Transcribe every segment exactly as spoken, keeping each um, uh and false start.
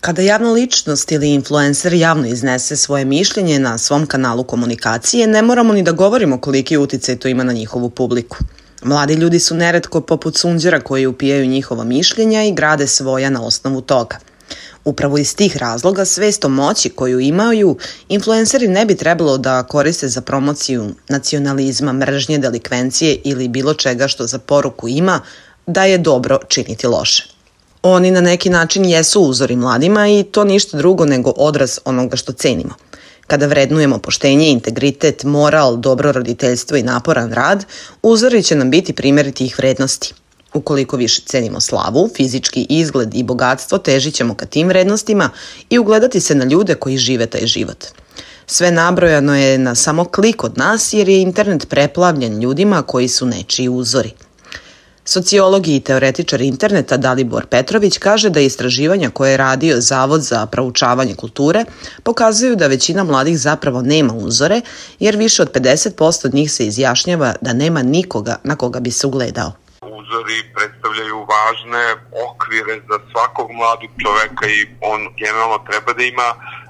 Kada javna ličnost ili influencer javno iznese svoje mišljenje na svom kanalu komunikacije, ne moramo ni da govorimo koliki uticaj to ima na njihovu publiku. Mladi ljudi su neretko poput sunđera koji upijaju njihova mišljenja i grade svoja na osnovu toga. Upravo iz tih razloga svest o moći koju imaju, influenceri ne bi trebalo da koriste za promociju nacionalizma, mržnje, delikvencije ili bilo čega što za poruku ima da je dobro činiti loše. Oni na neki način jesu uzori mladima i to ništa drugo nego odraz onoga što cenimo. Kada vrednujemo poštenje, integritet, moral, dobro roditeljstvo i naporan rad, uzori će nam biti primjeri tih vrednosti. Ukoliko više cenimo slavu, fizički izgled i bogatstvo, težit ćemo ka tim vrednostima i ugledati se na ljude koji žive taj život. Sve nabrojano je na samo klik od nas jer je internet preplavljen ljudima koji su nečiji uzori. Sociolog i teoretičar interneta Dalibor Petrović kaže da istraživanja koje je radio Zavod za proučavanje kulture pokazuju da većina mladih zapravo nema uzore, jer više od pedeset posto od njih se izjašnjava da nema nikoga na koga bi se ugledao. Uzori predstavljaju važne okvire za svakog mladog čoveka i on generalno treba da ima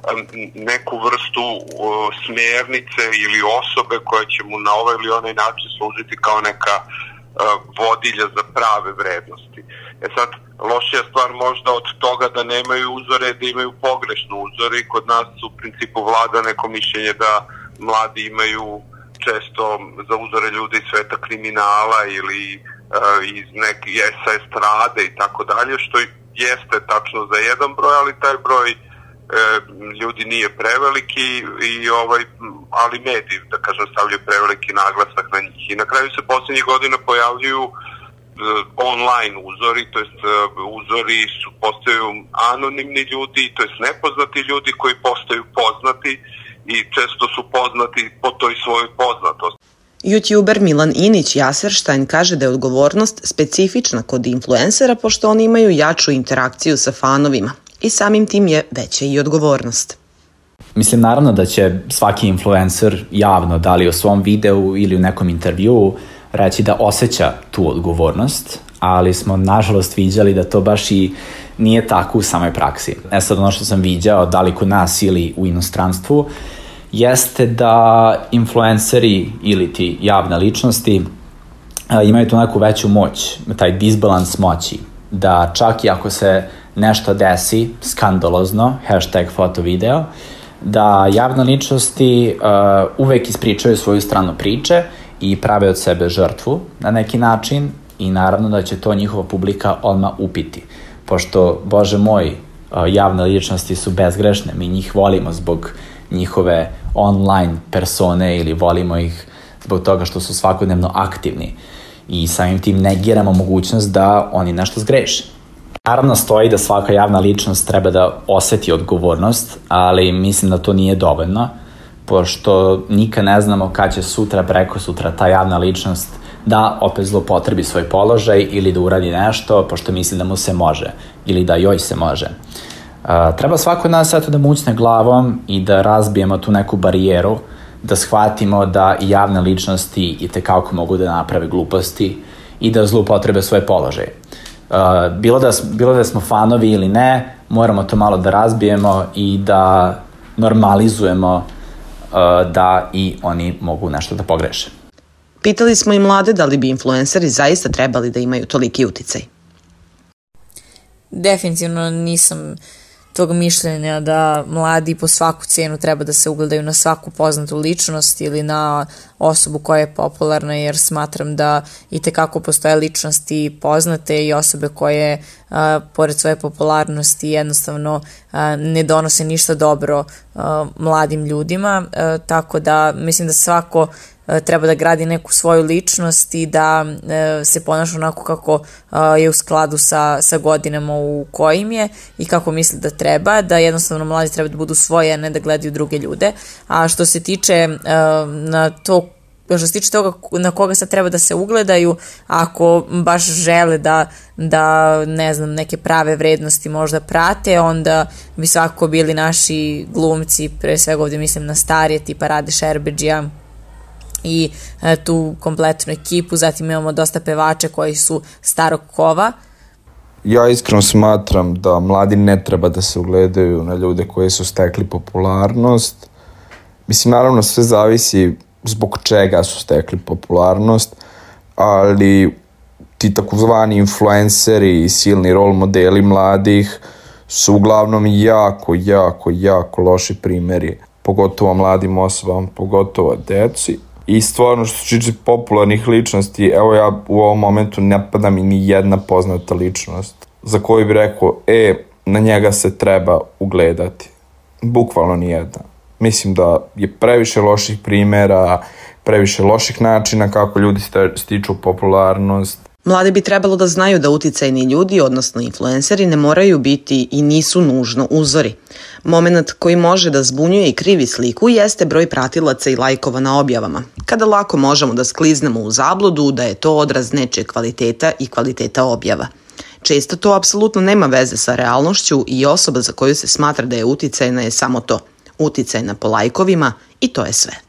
neku vrstu smjernice ili osobe koja će mu na ovaj ili onaj način služiti kao neka vodilja za prave vrednosti. E sad, lošija stvar možda od toga da nemaju uzore, da imaju pogrešne uzore i kod nas u principu vlada neko mišljenje da mladi imaju često za uzore ljude iz sveta kriminala ili uh, iz neke estrade i tako dalje, što jeste tačno za jedan broj, ali taj broj uh, ljudi nije preveliki i ovaj, ali mediji, da kažem, stavljaju preveliki naglasak na njih. I na kraju se posljednjih godina pojavljuju uh, online uzori, to jest uh, uzori su, postaju anonimni ljudi, to jest nepoznati ljudi koji postaju poznati i često su poznati po toj svojoj poznatosti. YouTuber Milan Inić Jaserštajn kaže da je odgovornost specifična kod influencera pošto oni imaju jaču interakciju sa fanovima i samim tim je veća i odgovornost. Mislim, naravno da će svaki influencer javno, da li u svom videu ili u nekom intervjuu, reći da osjeća tu odgovornost, ali smo nažalost viđali da to baš i nije tako u samoj praksi. E sad, ono što sam viđao, da li kod nas ili u inostranstvu, jeste da influenceri ili ti javne ličnosti a, imaju tu neku veću moć, taj disbalans moći, da čak i ako se nešto desi skandalozno, hashtag foto video, da javne ličnosti uh, uvek ispričaju svoju stranu priče i prave od sebe žrtvu na neki način i naravno da će to njihova publika odmah upiti. Pošto, Bože moj, uh, javne ličnosti su bezgrešne, mi njih volimo zbog njihove online persone ili volimo ih zbog toga što su svakodnevno aktivni i samim tim negiramo mogućnost da oni nešto zgreše. Naravno stoji da svaka javna ličnost treba da oseti odgovornost, ali mislim da to nije dovoljno, pošto nikad ne znamo kad će sutra, preko sutra ta javna ličnost da opet zlopotrebi svoj položaj ili da uradi nešto, pošto mislim da mu se može ili da joj se može. Uh, treba svako od nas eto da mucne glavom i da razbijemo tu neku barijeru, da shvatimo da i javne ličnosti i tekako mogu da naprave gluposti i da zloupotrebe svoje položaje. Uh, bilo, da, bilo da smo fanovi ili ne, moramo to malo da razbijemo i da normalizujemo uh, da i oni mogu nešto da pogreše. Pitali smo i mlade da li bi influenceri zaista trebali da imaju toliki uticaj. Definitivno nisam tog mišljenja da mladi po svaku cijenu treba da se ugledaju na svaku poznatu ličnost ili na osobu koja je popularna, jer smatram da i tekako postoje ličnosti poznate i osobe koje a, pored svoje popularnosti jednostavno a, ne donose ništa dobro a, mladim ljudima, a, tako da mislim da svako treba da gradi neku svoju ličnost i da e, se ponaša onako kako e, je u skladu sa, sa godinama u kojim je i kako misli da treba, da jednostavno mladi treba da budu svoje, a ne da gledaju druge ljude. A što se tiče e, na to što se tiče toga na koga sad treba da se ugledaju, ako baš žele da, da ne znam, neke prave vrednosti možda prate, onda bi svakako bili naši glumci, pre svega ovdje mislim na starije, tipa Rade Šerbedžija, i e, tu kompletnu ekipu. Zatim imamo dosta pevača koji su starog kova. Ja iskreno smatram da mladi ne treba da se ugledaju na ljude koji su stekli popularnost. Mislim, naravno sve zavisi zbog čega su stekli popularnost, ali ti takozvani influenceri i silni rol modeli mladih su uglavnom jako, jako, jako loši primjeri, pogotovo mladim osobama, pogotovo deci. I stvarno što se tiče popularnih ličnosti, evo ja u ovom momentu ne pada mi ni jedna poznata ličnost za koju bi rekao, e, na njega se treba ugledati. Bukvalno ni jedna. Mislim da je previše loših primjera, previše loših načina kako ljudi stiču popularnost. Mladi bi trebalo da znaju da uticajni ljudi, odnosno influenceri, ne moraju biti i nisu nužno uzori. Moment koji može da zbunjuje i krivi sliku jeste broj pratilaca i lajkova na objavama, kada lako možemo da skliznemo u zabludu da je to odraz nečeg kvaliteta i kvaliteta objava. Često to apsolutno nema veze sa realnošću i osoba za koju se smatra da je uticajna je samo to, uticajna po lajkovima i to je sve.